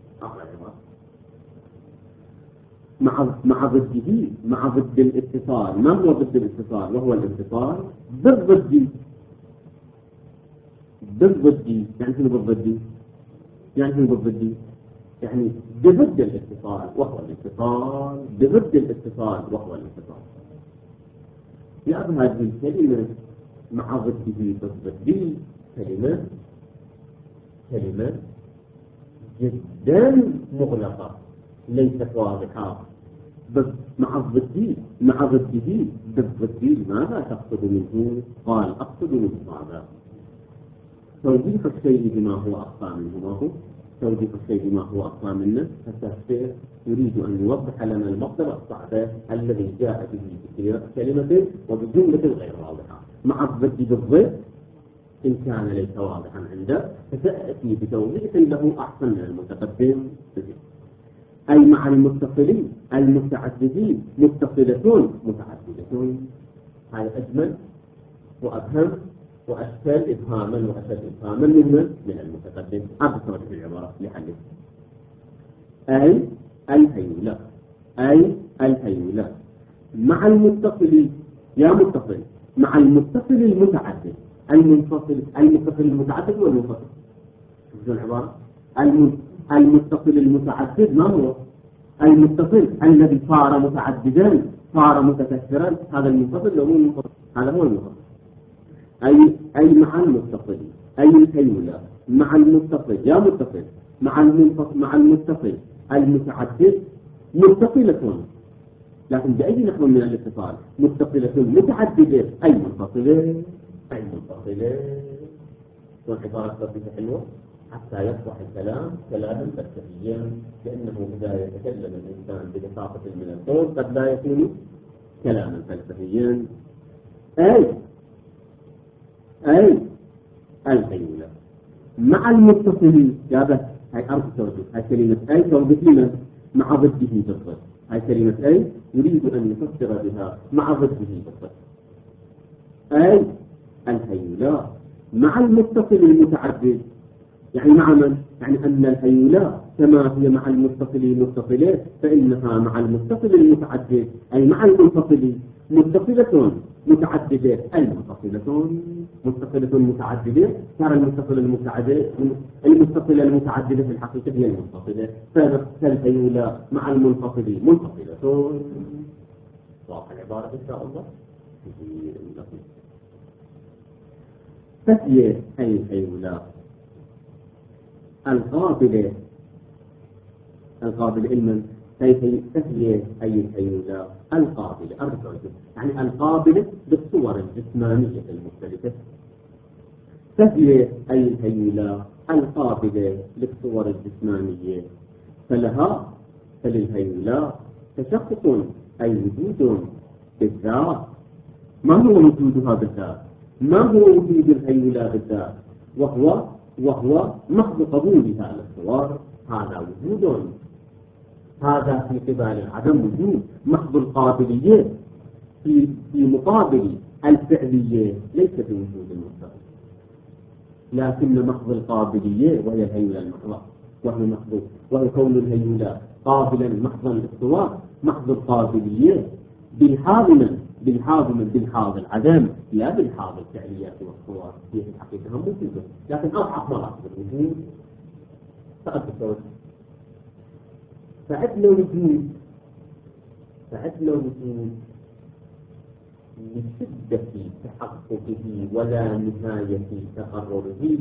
Speaker 1: مع مع ضده مع ضد الاتصال، ما هو ضد الاتصال وهو الاتصال بالضد بالضد يعني شنو بالضد؟ يعني شنو بالضد؟ يعني بضد الاتصال وهو الاتصال بضد الاتصال وهو الاتصال. يا أبو هذه الكلمة مع ضده بالضد كلمة كلمة جدا مغلقة ليست واضحة. مع الضد مع ضده بالضد ماذا تقصد منه؟ قال أقصد منه ماذا؟ توظيف الشيء بما هو أخفى منه ما هو توجيه الشيء بما هو أقوى منه. التفسير يريد أن يوضح لنا المصدر الصعب الذي جاء به بكلمة وبجملة غير واضحة، مع الضد بالضد إن كان ليس واضحا عنده فتأتي بتوضيح له أحسن من المتقدم. أي مع المتصلين المتعددين متصلتون متعددتون. هذا أجمل وأفهم وأشكال إفهاما وأشد إفهاما من من المتقدم. أبصر في العبارة لحله. أي الهيولة أي الهيولة مع المتصل يا متصل مع المتصل المتعدد المنفصل المتصل المتعدد والمنفصل. شوفوا العبارة. المتصل المتعدد ما هو؟ المتصل الذي صار متعددا صار متكثرا، هذا المنفصل لو منفصل، هذا هو المنفصل. أي أي مع المتصل أي الهيولة مع المتصل يا متصل مع المنفصل مع المتصل المتعدد متصلة، لكن بأي نحو من الاتصال متصلة متعددة أي منفصلة أي منفصلة. والعبارة لطيفة حلوة حتى يصبح الكلام كلاما فلسفيا، لأنه إذا يتكلم الإنسان ببساطة من القول قد لا يكون كلاما فلسفيا. أي أي الهيولة مع المتصل يا بس هاي أرض توجه. هاي كلمة أي توجه لنا مع ضده بالضبط. هاي كلمة أي يريد أن يفسر بها مع ضده بالضبط. أي الهيولة مع المتصل المتعدد، يعني مع من؟ يعني أن الهيولة كما هي مع المتصل المتصلة فإنها مع المتصل المتعدد أي مع المنفصل متصلة متعددة. المنفصلة متصلة متعددة، كان المتصل المتعدد المتصلة المتعددة في الحقيقة هي المنفصلة، فالهيولة مع المنفصل منفصلة. واضح العبارة إن شاء الله. فهي أي الهيولة القابلة القابلة علما. فهي أي الهيولة القابلة أرجع يعني القابلة بالصور الجسمانية المختلفة. فهي أي الهيولة القابلة للصور الجسمانية، فلها فللهيولة تشخص أي وجود بالذات. ما هو وجودها بالذات؟ ما هو وجود الهيولة بالذات؟ وهو وهو محض قبولها للصور. هذا وجود، هذا في قبال العدم وجود. محض القابلية في في مقابل الفعلية ليس بوجود المستقبل، لكن محض القابلية وهي الهيولة المحضة، وهو محض وهو كون الهيولة قابلا محضا للصور. محض القابلية بالحاض من بالحاض من بالحاض العدم لا بالحاض الفعليات والصور. هي في الحقيقة هم موجودة، لكن أضعف مراتب الوجود فأكثر. فعدنا وجود فعدنا وجود لشدة تحققه ولا نهاية تقرره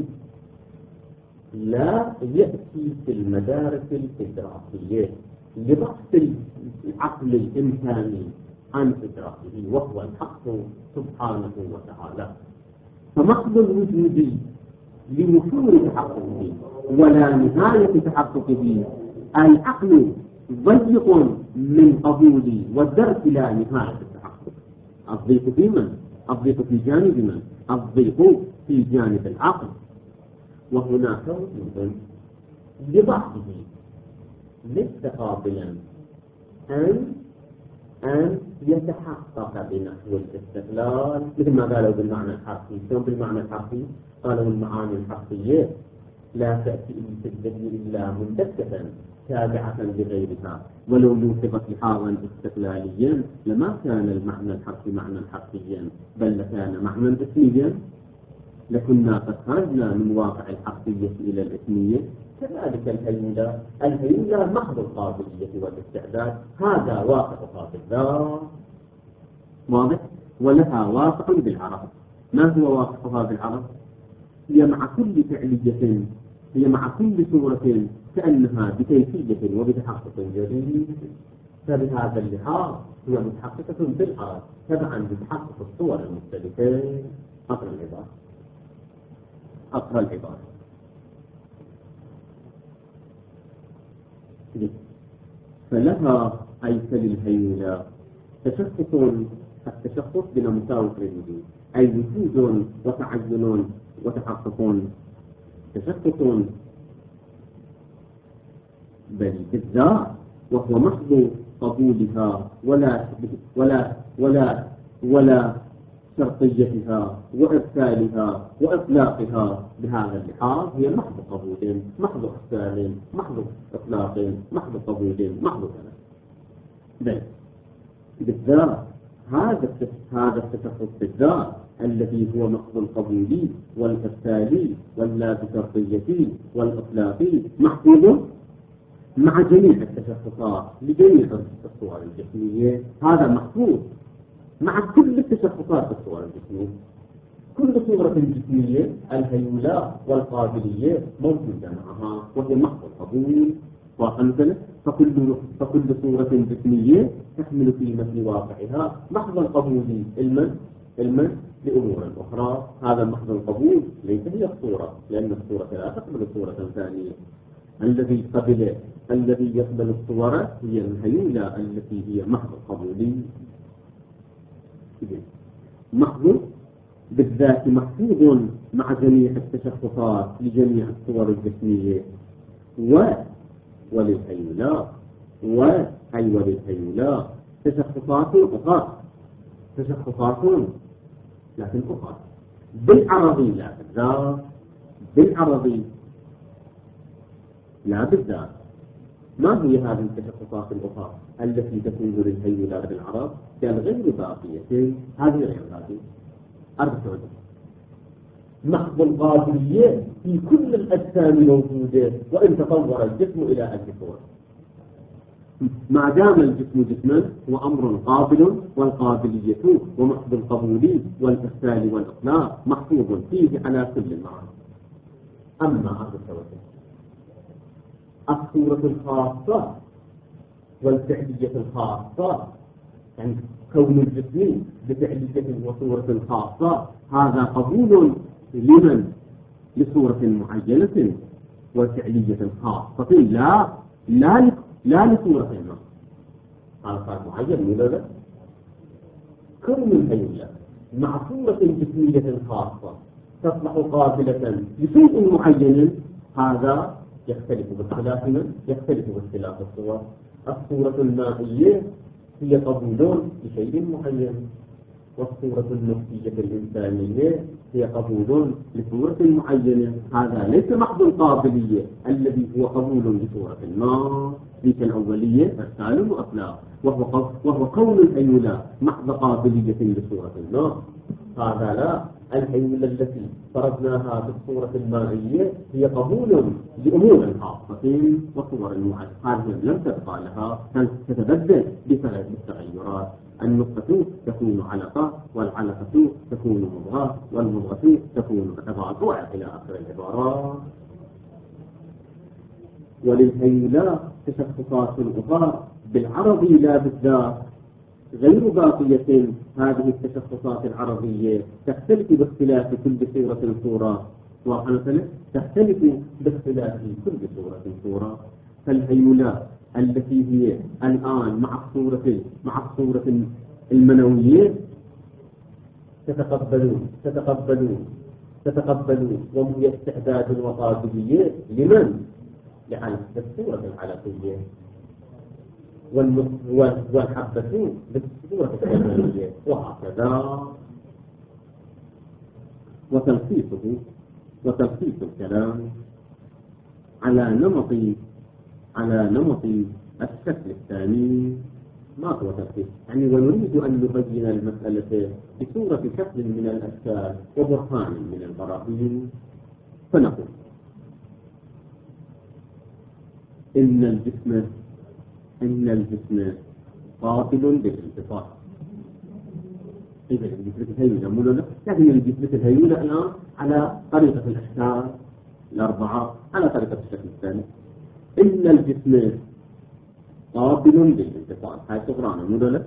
Speaker 1: لا يأتي في المدارس الإدراكية لضغط العقل الإمكاني عن إدراكه، وهو الحق سبحانه وتعالى. فمحض الوجود لوصول تحققه ولا نهاية تحققه العقل ضيق من قبول والدرك إلى نهاية التحقق. الضيق في من؟ الضيق في جانب من؟ الضيق في جانب العقل. وهناك وجود لضعفه ليس قابلا أن أن يتحقق بنحو الاستقلال، مثل ما قالوا بالمعنى الحرفي. شلون بالمعنى الحرفي؟ قالوا المعاني الحرفية لا تأتي بالتدبير إلا مندكة تابعة لغيرها، ولو نوصفت لحاظا استقلاليا لما كان المعنى الحرفي معنى حرفيا، بل لكان معنى اسميا، لكنا قد خرجنا من واقع الحرفية إلى الاسمية. كذلك الهيولة الهيولة محض القابلية والاستعداد، هذا واقعها بالذات واضح، ولها واقع بالعرض. ما هو واقعها بالعرض؟ هي مع كل فعلية هي مع كل صورة كأنها بكيفية وبتحقق جديد، فبهذا اللحاظ هي متحققة بالعرض تبعا بتحقق الصور المختلفة. أقرأ العبارة أقرأ العبارة فلها أي فللهيولة تشخص، التشخص بلا مساوي للوجود، أي وجود وتعين وتحقق، تشخص بل بالذات وهو محض قبولها ولا ولا ولا ولا شرطيتها وإرسالها وإطلاقها. بهذا اللحاظ هي محض قبول، محض إرسال، محض إطلاق، محض قبول، محض كلام. بل بالذات هذا هذا التشخص بالذات الذي هو محض القبول والإرسال واللا بشرطية والإطلاق محفوظ مع جميع التشخصات لجميع الصور الجسمية. هذا محفوظ مع كل التشخصات الصور الجسمية. كل صورة جسمية الهيولة والقابلية موجودة معها وهي محض القبول وخمسة. فكل فكل صورة جسمية تحمل في مثل واقعها محض القبول المن المن لأمور أخرى. هذا محض القبول ليس هي الصورة، لأن الصورة لا تقبل صورة ثانية. الذي قبل الذي يقبل الصور هي الهيولة التي هي محض القبول. محض بالذات محفوظ مع جميع التشخصات لجميع الصور الجسمية و وللهيولة و أي وللهيولة تشخصات أخرى، تشخصات لكن أخرى بالعربي لا بالذات، بالعربي لا بالذات. ما هي هذه التشخصات الأخرى التي تكون للهيولة بالعرب؟ كان غير باقية، هذه غير باقية. أربعة محض القابلية في كل الأجسام موجودة وإن تطور الجسم إلى أن صورة. ما دام الجسم جسما هو أمر قابل، والقابلية ومحض القبول والإرسال والإطلاق محفوظ فيه على كل المعاني. أما أربعة الصورة الخاصة والفعلية الخاصة، يعني كون الجسم بفعلية وصورة خاصة هذا قبول لمن؟ لصورة معينة وفعلية خاصة، لا لا لا لصورة ما. هذا صار معين ولا؟ كون الهيولة مع صورة جسمية خاصة تصبح قابلة لشيء معين، هذا يختلف باختلاف من؟ يختلف باختلاف الصور. الصورة المائية هي قبول لشيء معين، والصورة النفسية الإنسانية هي قبول لصورة معينة. هذا ليس محض القابلية الذي هو قبول لصورة ما، ذيك الأولية إرسال وإطلاق، وهو وهو كون الهيولة محض قابلية لصورة ما. هذا لا. الهيولة التي فرضناها في الصورة المائية هي قبول لأمور خاصة وصور معينة. هذه لم تبقى لها، تتبدل بثلاث التغيرات. النقطة تكون علقة، والعلقة تكون مضغة، والمضغة تكون عظام إلى آخر العبارات. وللهيولة تشخصات أخرى بالعربي لا بالذات غير باقية. هذه التشخصات العربية تختلف باختلاف كل صورة صورة، وحنثلث تختلف باختلاف كل صورة صورة. فالهيولة التي هي الآن مع الصورة مع الصورة المنوية تتقبل تتقبل تتقبل وهي استعداد وقابلية لمن؟ لعلى الصورة العلقية، والحبة بالصورة العلقية، وهكذا. وتلخيصه وتلخيص الكلام على نمط على نمط الشكل الثاني. ما هو تلخيص؟ يعني ونريد أن نبين المسألة بصورة شكل من الأشكال وبرهان من البراهين. فنقول إن الجسم إن الجسم قابل للانتصار. إذا الجسم الهيولة مولونا، لكن الجسم الهيولة الآن على طريقة الأشكال الأربعة، على طريقة الشكل الثاني. إن الجسم قابل للانتصار، هاي صغرانا مولونا،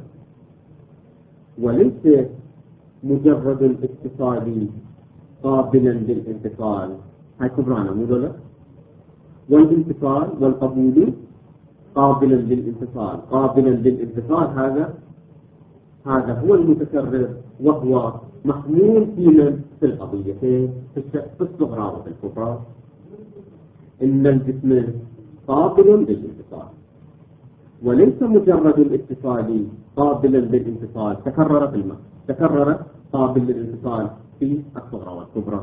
Speaker 1: وليس مجرد الاتصال قابلا للانتصال، هاي صغرانا مولونا. والانتصال والقبول قابلا للانفصال قابلا للانفصال هذا هذا هو المتكرر، وهو محمول في من في القضيتين في الصغرى وفي الكبرى. إن الجسم قابل للانفصال، وليس مجرد الاتصال قابلا للانفصال. تكرر في الماء تكرر قابل للانفصال في الصغرى والكبرى.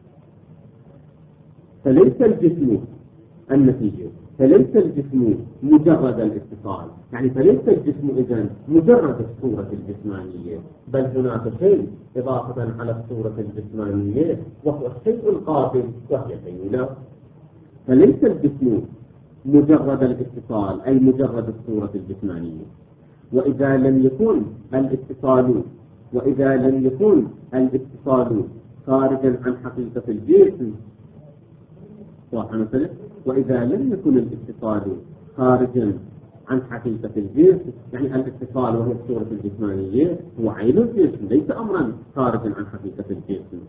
Speaker 1: فليس الجسم النتيجة فليس الجسم مجرد الاتصال، يعني فليس الجسم إذن مجرد الصورة الجسمانية، بل هناك شيء إضافة على الصورة الجسمانية وهو الشيء القابل وهي الهيولة. فليس الجسم مجرد الاتصال أي مجرد الصورة الجسمانية. وإذا لم يكن الاتصال وإذا لم يكن الاتصال خارجا عن حقيقة الجسم واضح مثلا وإذا لم يكن الاتصال خارجا عن حقيقة الجسم، يعني الاتصال وهو الصورة الجسمانية هو عين الجسم، ليس أمرا خارجا عن حقيقة الجسم.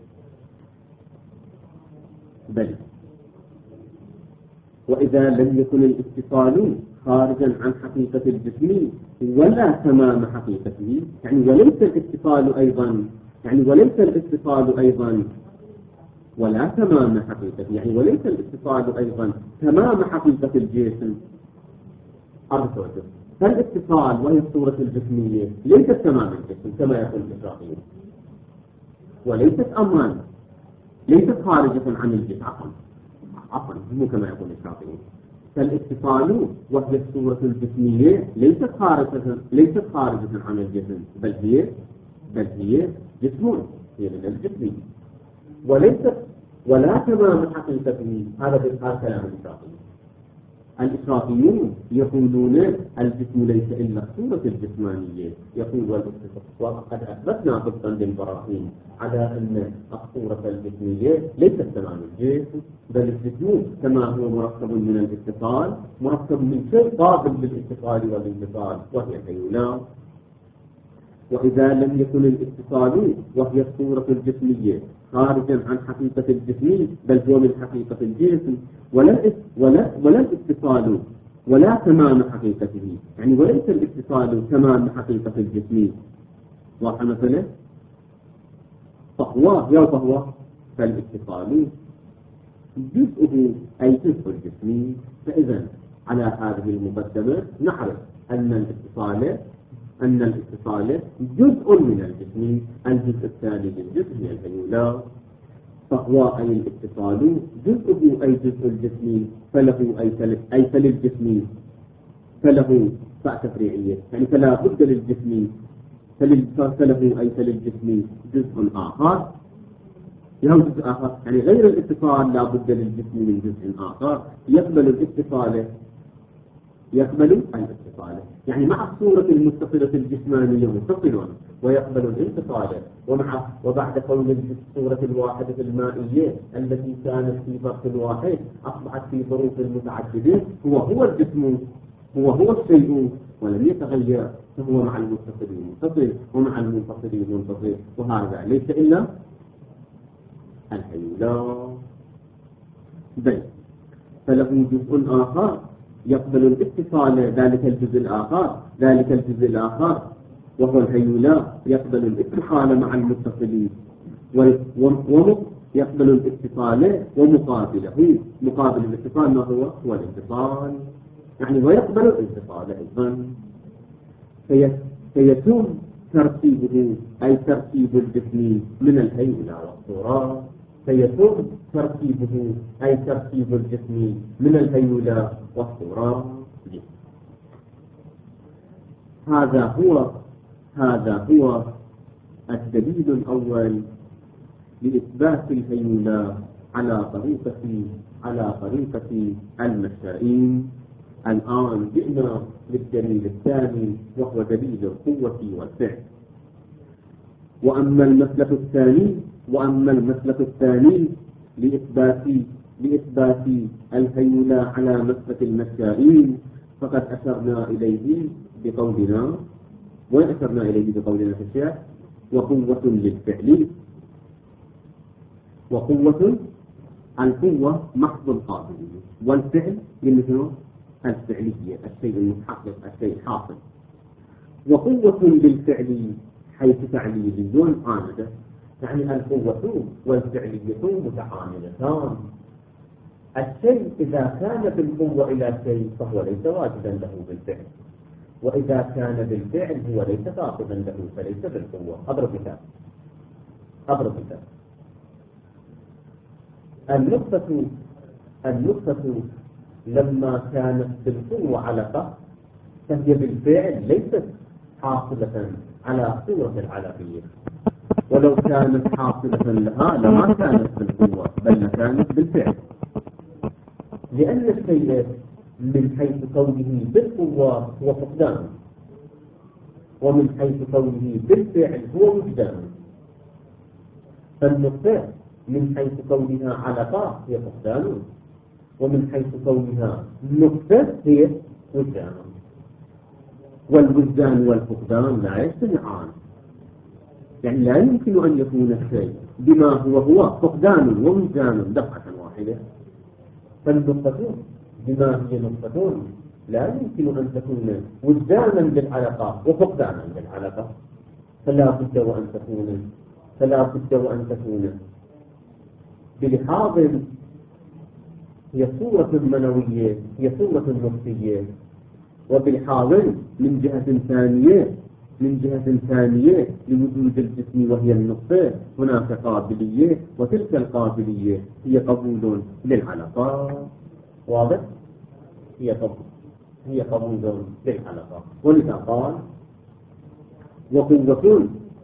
Speaker 1: بل وإذا لم يكن الاتصال خارجا عن حقيقة الجسم ولا تمام حقيقته، يعني وليس الاتصال أيضا يعني وليس الاتصال أيضا ولا تمام حقيقته، يعني وليس الاتصال أيضا تمام حقيقة الجسم. أرجو فالاتصال وهي الصورة الجسمية ليست تمام الجسم كما يقول الإسرائيلي، وليست أمرا ليست خارجة عن الجسم عفوا عفوا مو كما يقول الإسرائيلي. فالاتصال وهي الصورة الجسمية ليست خارجة ليست خارجة عن الجسم، بل هي بل هي جسم، هي من الجسم، وليست ولا تمام حقيقته. هذا بالحال كلام الإسرائيلي. الإسرائيليون يقولون الجسم ليس إلا الصورة الجسمانية، يقول وقد أثبتنا طبقا للبراهين على أن الصورة الجسمية ليست تمام الجسم، بل الجسم كما هو مركب من الاتصال مركب من شيء قابل للاتصال والانفصال وهي الهيولة. وإذا لم يكن الاتصال وهي الصورة الجسمية خارجا عن حقيقة الجسم بل هو من حقيقة الجسم ولا ولا ولا الاتصال ولا تمام حقيقته، يعني وليس الاتصال تمام حقيقة الجسم. واضح مثلا فهو يا فهو فالاتصال جزءه أي جزء الجسم. فإذا على هذه المقدمة نعرف أن الاتصال أن الاتصال جزء من الجسم. الجزء الثاني للجسم هي الهيولة. فهو أي الاتصال جزءه أي جزء الجسم، فله أي أي فللجسم فله فاء تفريعية، يعني فلا بد للجسم فله أي فللجسم جزء آخر له جزء آخر، يعني غير الاتصال لا بد للجسم من جزء آخر يقبل الاتصال يقبل الاتصال، يعني مع الصورة المتصلة الجسمانية متصل ويقبل الانفصال، ومع وبعد كون الصورة الواحدة المائية التي كانت في ظرف واحد أصبحت في ظروف متعددة هو هو الجسم هو هو الشيء ولم يتغير، فهو مع المتصل منفصل ومع المنفصل منفصل، وهذا ليس إلا الهيولة. بل فله جزء آخر يقبل الاتصال، ذلك الجزء الآخر ذلك الجزء الآخر وهو الهيولة يقبل الاتصال مع المتصل ويقبل الاتصال ومقابله. مقابل الاتصال ما هو هو الانفصال، يعني ويقبل الانفصال أيضا. فيتم ترتيبه أي ترتيب الجسم من الهيولة والصورة فيتم ترتيبه أي ترتيب الجسم من الهيولة والصورة. هذا هو هذا هو الدليل الأول لإثبات الهيولة على طريقة على طريقة المشائين. الآن جئنا للدليل الثاني وهو دليل القوة والفعل. وأما المسلك الثاني وأما المسلك الثاني لإثبات لإثبات الهيولة على مسلك المشائين فقد أشرنا إليه بقولنا وأشرنا إليه بقولنا في الشعر وقوة للفعل. وقوة القوة محض القابلية، والفعل مثل
Speaker 2: الفعلية، الشيء المتحقق، الشيء الحاصل. وقوة بالفعل حيث تعليلي عامدة، يعني القوة والفعلية متعاملتان. الشيء إذا كان بالقوة إلى شيء فهو ليس واجدا له بالفعل، وإذا كان بالفعل هو ليس قاصدا له فليس بالقوة. أضرب مثال أضرب مثال النقطة النقطة لما كانت بالقوة علقة فهي بالفعل ليست حاصلة على صورة العلقية، ولو كانت حاصلة لها لما كانت بالقوة بل كانت بالفعل، لأن الشيء من حيث كونه بالقوة هو فقدان، ومن حيث كونه بالفعل هو وجدان. فالنقطة من حيث كونها علقة هي فقدان، ومن حيث كونها نقطة هي وجدان. والوجدان والفقدان لا يجتمعان، يعني لا يمكن أن يكون الشيء بما هو هو فقدان ووجدان دفعة واحدة. فالنقطة بما هي نقطة لا يمكن أن تكون وجدانا بالعلاقة وفقدانا بالعلاقة، فلا بد وأن تكون فلا بد وأن تكون بلحاظ هي صورة منوية، هي صورة نفسية، وبلحاظ من جهة ثانية من جهة ثانية لوجود الجسم وهي النقطة هناك قابلية، وتلك القابلية هي قبول للعلاقات. واضح؟ هي قبول هي قبول للعلاقات. ولذا قال وقوة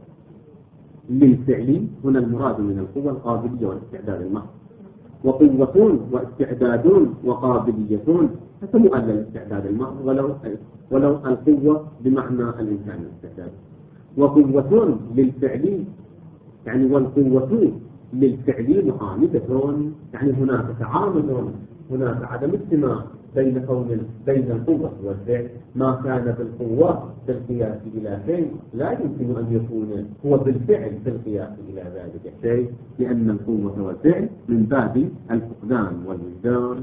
Speaker 2: للفعل، هنا المراد من القوة القابلية والاستعداد المحض. وقوة واستعداد وقابلية فمؤلل الاستعداد المحض، ولو ولو القوة بمعنى الإمكان الاستعداد. وقوة للفعل يعني والقوة للفعل معامدة، يعني هناك تعامل، هناك عدم اجتماع بين كون بين القوة والفعل. ما كان بالقوة بالقياس إلى شيء لا يمكن أن يكون هو بالفعل بالقياس إلى ذلك الشيء، لأن القوة والفعل من باب الفقدان والوجدان.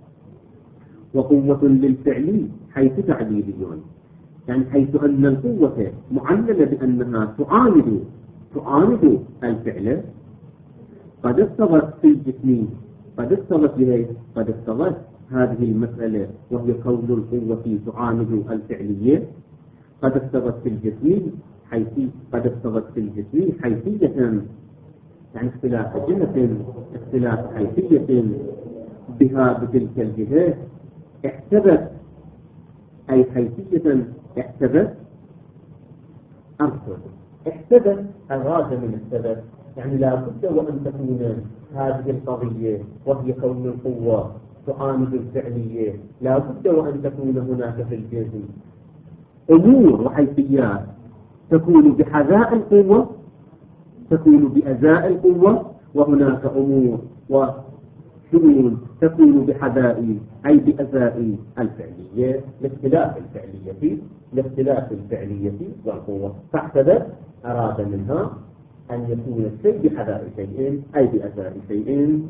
Speaker 2: وقوة للفعل حيث تعليليون، يعني حيث أن القوة معللة بأنها تعاند تعاند الفعل. قد استغرت في الجسم قد استغرت بها قد استغرت هذه المسألة، وهي كون القوة تعاند الفعلية. قد استغرت في الجسم حيث قد استغرت في الجسم حيثية، يعني اختلاف جهة اختلاف حيثية بها بتلك الجهة. احتبت أي حيثية احتبت أرسل احتبت أراد من احتبت، يعني لا بد وأن تكون هذه القضية وهي كون القوة تعاند الفعلية، لا بد وأن تكون هناك في الجسم أمور وحيثيات تكون بحذاء القوة تكون بأزاء القوة، وهناك أمور وشؤون تكون بحذاء أي بأزاء الفعلية لاختلاف الفعلية لاختلاف الفعلية والقوة. فاحتدت أراد منها أن يكون الشيء بحذاء شيء أي بأزاء شيء،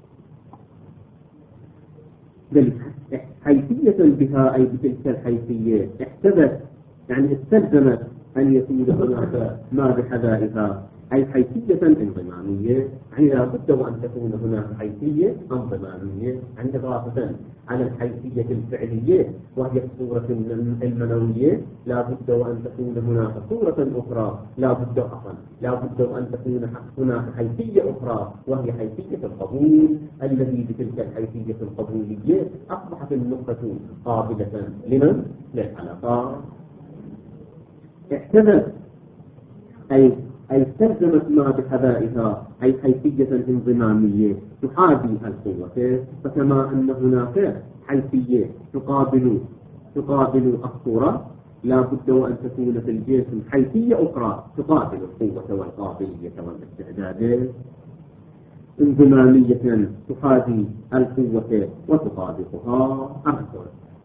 Speaker 2: حيثية بها أي بتلك الحيثية. احتدت يعني استلزمت أن يكون هناك ما بحذائها أي حيثية انضمامية، يعني لا بد وأن تكون هناك حيثية انضمامية، يعني إضافة على الحيثية الفعلية وهي الصورة المنوية لا بد وأن تكون هناك صورة أخرى، لا بد أصلا لا بد وأن تكون هناك حيثية أخرى وهي حيثية القبول، الذي بتلك الحيثية القبولية أصبحت النقطة قابلة لمن؟ للعلاقات. احتملت أي أي استلزمت ما بحذائها أي حيثية انضمامية تحاذي القوة. فكما أن هناك حيثية تقابل تقابل الصورة، لا بد وأن تكون في الجسم حيثية أخرى تقابل القوة والقابلية والاستعداد، انضمامية تحاذي القوة وتطابقها أكثر.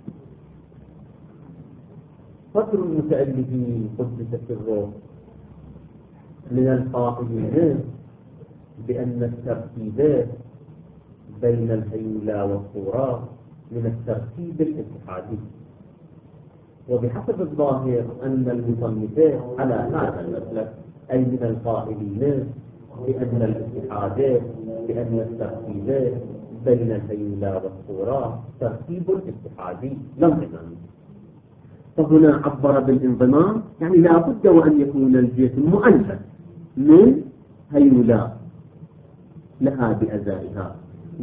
Speaker 2: فكر المتألفين قدس سره من القائلين بأن الترتيبات بين الهيولى والصورة
Speaker 1: من الترتيب الاتحادي. وبحسب الظاهر أن المصنفين على هذا المسلك، أي من القائلين بأن الاتحاد بأن الترتيب بين الهيولى والصورة ترتيب اتحادي لا انضمامي.
Speaker 2: فهنا عبر بالانضمام، يعني لا بد وأن يكون الجسم مؤلف من هيولى لها بأزائها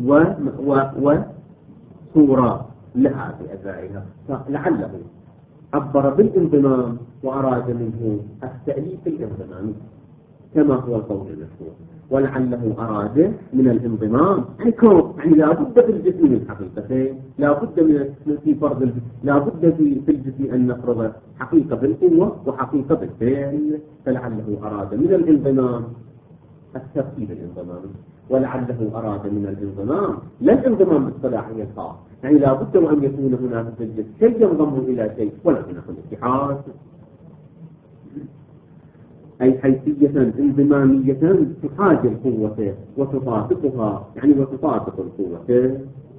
Speaker 2: وصورة لها بأزائها، فلعله عبر بالانضمام وأراد منه التأليف الانضمامي كما هو القول المشهور، ولعله أراد من الانضمام يعني كون، يعني لا بد في الجسم من حقيقتين، لا بد من في فرض الجسم، لا بد في في الجسم أن نفرض حقيقة بالقوة وحقيقة بالفعل، فلعله أراد من الانضمام الترتيب الانضمامي، ولعله أراد من الانضمام لا الانضمام بالصلاحية الخاص، يعني لا بد وأن يكون هناك في الجسم شيء ينضم إلى شيء ولا يكون اتحاد، أي حيثية انضمامية تحاجي القوة وتطابقها، يعني وتطابق القوة،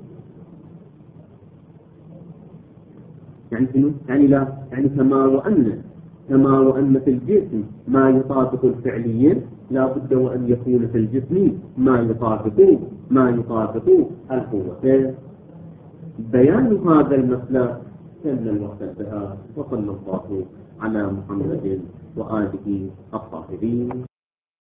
Speaker 2: يعني شنو؟ يعني لا يعني كما وأن كما وأن في الجسم ما يطابق الفعليين، لا بد وأن يكون في الجسم ما يطابق ما يطابق القوة. بيان هذا المسلك كان الوقت انتهى، وصلى الله على محمد وآله الطاهرين.